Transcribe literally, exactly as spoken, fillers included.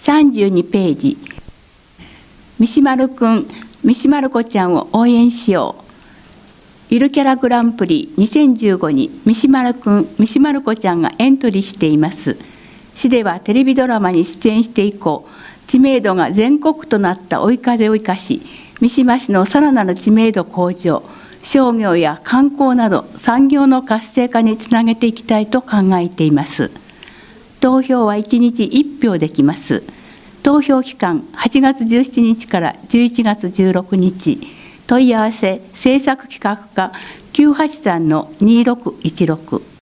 さんじゅうにページ、三島丸くん、三島丸子ちゃんを応援しよう。ゆるキャラグランプリにせんじゅうごに三島丸くん、三島丸子ちゃんがエントリーしています。市ではテレビドラマに出演して以降、知名度が全国となった追い風を生かし、三島市のさらなる知名度向上、商業や観光など産業の活性化につなげていきたいと考えています。投票はいちにちいっぴょうできます。投票期間はちがつじゅうしちにちからじゅういちがつじゅうろくにち。問い合わせ政策企画課 きゅうはちさんのにろくいちろく。